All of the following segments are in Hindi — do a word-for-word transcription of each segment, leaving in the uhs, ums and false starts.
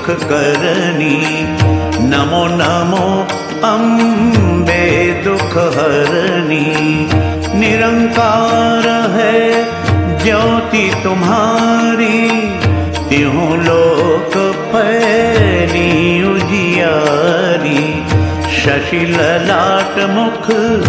सुख करनी। नमो नमो अम्बे दुख हरनी। निरंकार है ज्योति तुम्हारी, त्यों लोक फैली उजियारी। शशि ललाट मुख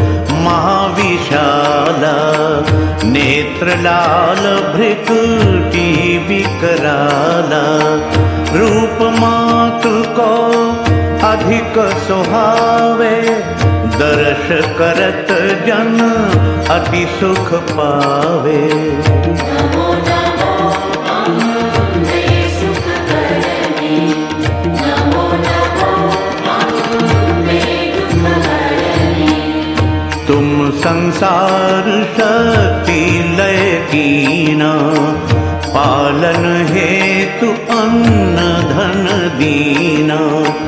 महाविशाला, नेत्र लाल भृकुटी विकराला। रूप मातु को अधिक सुहावे, दर्श करत जन अति सुख पावे। नमो नमो अम्बे सुख करनी। नमो नमो अम्बे दुख हरनी। तुम संसार शक्ति लय कीना, पालन हेतु अन्न धन दीना।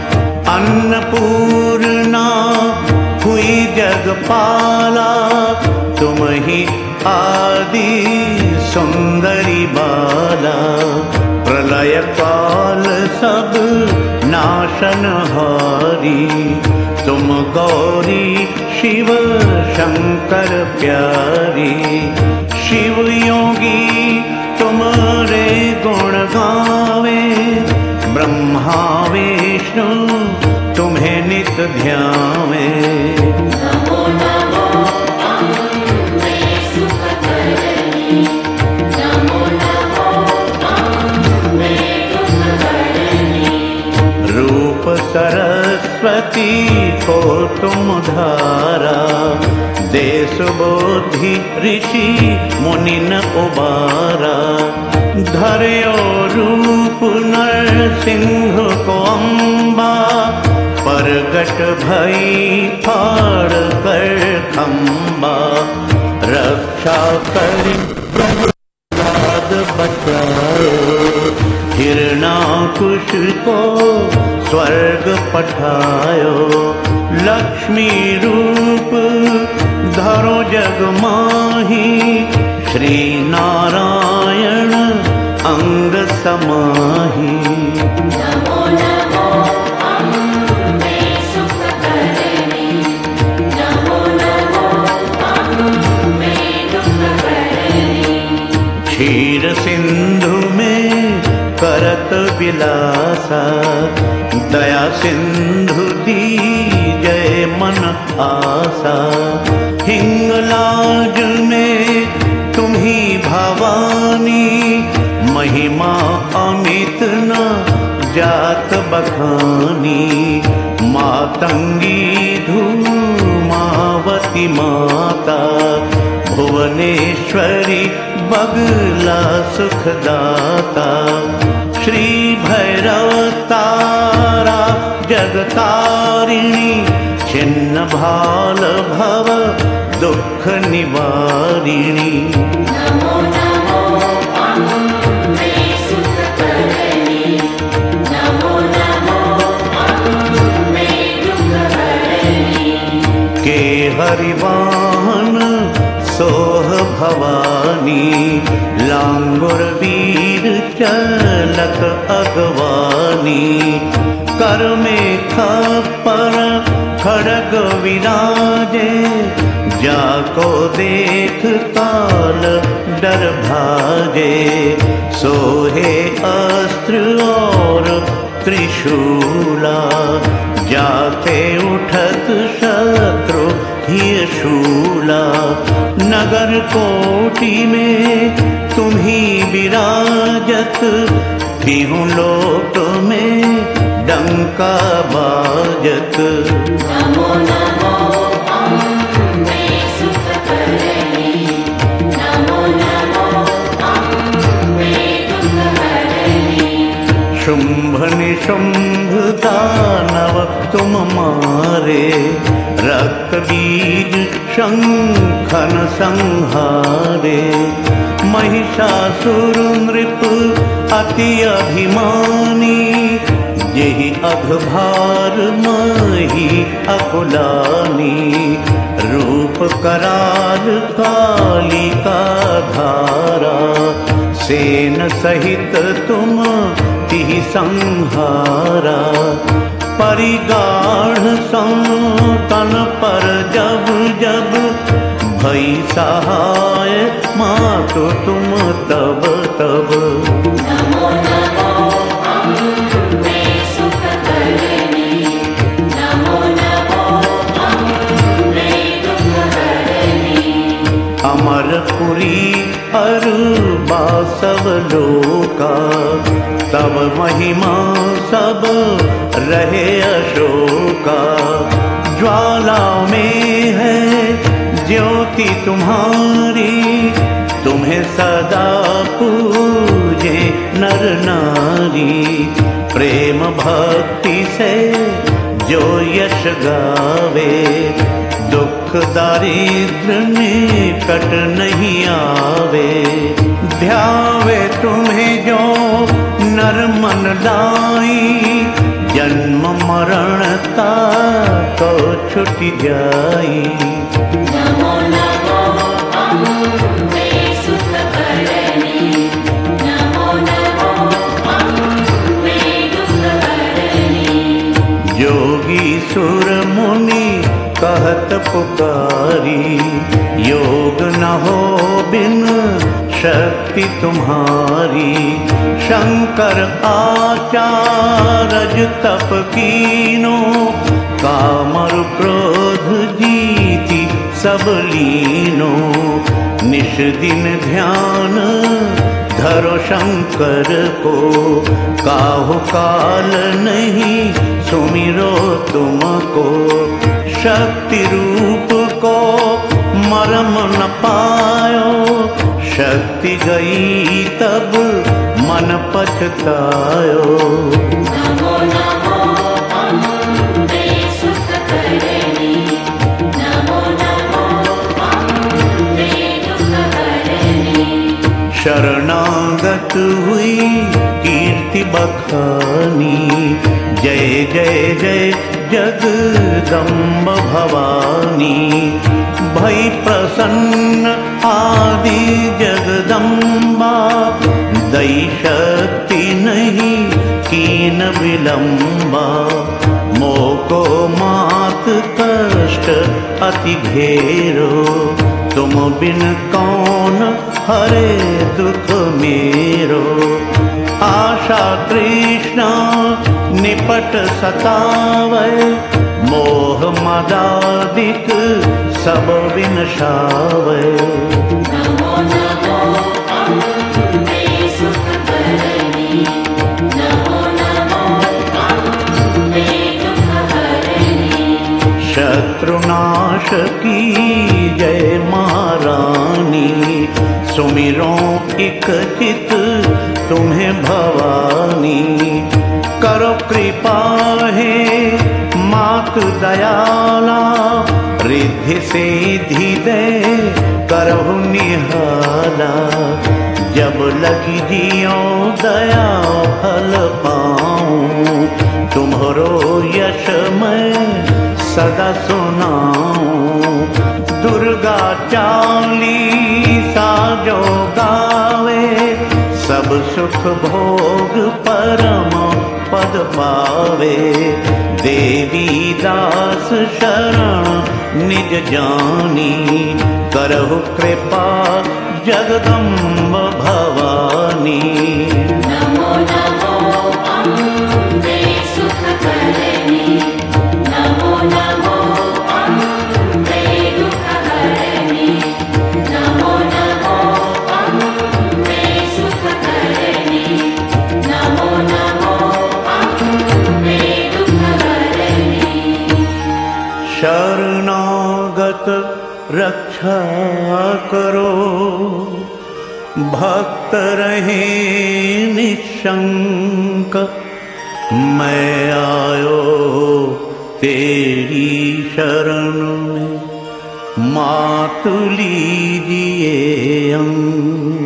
अन्नपूर्णा हुई जगपाला, तुम ही आदि सुंदरी बाला। प्रलय काल सब नाशनहारी, तुम गौरी शिव शंकर प्यारी। शिव योगी तुम्हारे गुण गावे, ब्रह्मा विष्णु तुम्हें नित ध्यावे। नमो नमो अम्बे सुख करनी। नमो नमो अम्बे दुख हरनी। रूप सरस्वती को तुम धारा, देश बुद्धि ऋषि मुनि न उबारा। धर्यो रूप नरसिंह को अम्बा, प्रगट भई फाड़ कर खम्बा। रक्षा करी प्रहलाद बचायो, हिरणाकुश को स्वर्ग पठायो। लक्ष्मी रूप धरो जग माही, श्री नारायण अंग समाही। नमो नमो अम्बे सुख करनी। नमो नमो अम्बे दुख हरनी। क्षीर सिंधु में करत विलासा, दया सिंधु दीजय मन आसा। हिंगलाज में तुम ही भवानी, महिमा अमित न जात बखानी। मातंगी धूमावती माता, भुवनेश्वरी बगला सुखदाता। श्री भैरव तारा जगतारिणी, छिन्न भाल भव दुख निवारिणी। नमो नमो अम्बे सुख करनी। नमो नमो अम्बे दुख हरनी। के हरिवाहन सोह भवानी, लांगुर वीर चलत अगवानी। कर में खप्पर खड़ग विराजे, जाको देख काल डर भागे। सोहे अस्त्र और त्रिशूला, जाते उठत शत्रु ही शूला। नगर कोटि में तुम ही विराजत, तीहूं लोक में डंका बाजत। नमो नमो अम्बे सुख करनी। नमो नमो अम्बे दुख हरनी। शुंभ निशुंभ दानव तुम मारे, रक्त बीज शंखन संहारे। महिषासुर नृप अति अभिमानी, यही अघभार मही अकुलानी। रूप कराल कालिका धारा, सेन सहित तुम तिहि संहारा। परिगाढ़ संतन पर जब जब भई सहाय मातु तुम तब तब। नमो नमो अम्बे सुखकरणी, नमो नमो अम्बे दुःखहरणी। अमरपुरी अरुबा सब लोका, तब महिमा सब रहे अशोका। ज्वाला में है ज्योति तुम्हारी, तुम्हें सदा पूजे नर नारी। प्रेम भक्ति से जो यश गावे, दुख दारिद्र निकट नहीं आवे। ध्यावे तुम्हें जो नर मन लाई, जन्म मरण ताको छुट जाई। नमो नमो अम्बे सुखकरणी, नमो नमो अम्बे दुःखहरणी। योगी सुर मुनि कहत पुकारी, योग न हो बिन शक्ति तुम्हारी। शंकर आचारज तप कीनो, कामर क्रोध जीति सब लीनो। निश दिन ध्यान धरो शंकर को, काहु काल नहीं सुमिरो तुमको। शक्ति रूप को मरम न पायो, शक्ति गई तब मन पछतायो। नमो नमो अम्बे सुखकरणी, नमो नमो अम्बे दुःखहरणी। शरणागत हुई कीर्ति बखानी, जय जय जय जगदम्ब भवानी। भई प्रसन्न आदि जगदम्बा, दई शक्ति नहीं कीन विलंबा। मोको मात कष्ट अति घेरो, तुम बिन कौन हरे दुख मेरो। आशा तृष्णा निपट सतावै, मोह मदादिक सब विनशावै। नमो नमो अम्बे सुखकरणी, नमो नमो अम्बे दुःखहरणी। शत्रुनाश की जय महारानी, सुमिरो इक चित तुम्हें भवानी। करो कृपा है मात दयाला, रिद्धि सिद्धि दे करहु निहाला। जब लगी जियो दया फल पाऊं, तुम्हारो यश मैं सदा सुनाऊं। दुर्गा चालीसा जो गावे, सब सुख भोग परम पद पावे। देवी दास शरण निज जानी, करहु कृपा जगदम्ब भवानी। नमो नमो अम्बे सुखकरणी, नमो नमो अम्बे दुःखहरणी। नमो नमो अम्बे सुखकरणी, नमो नमो अम्बे दुःखहरणी। शरणागत रक्षा करो, भक्त रहे निशंक। मैं आयो तेरी शरण में, मात लीजिए अंक।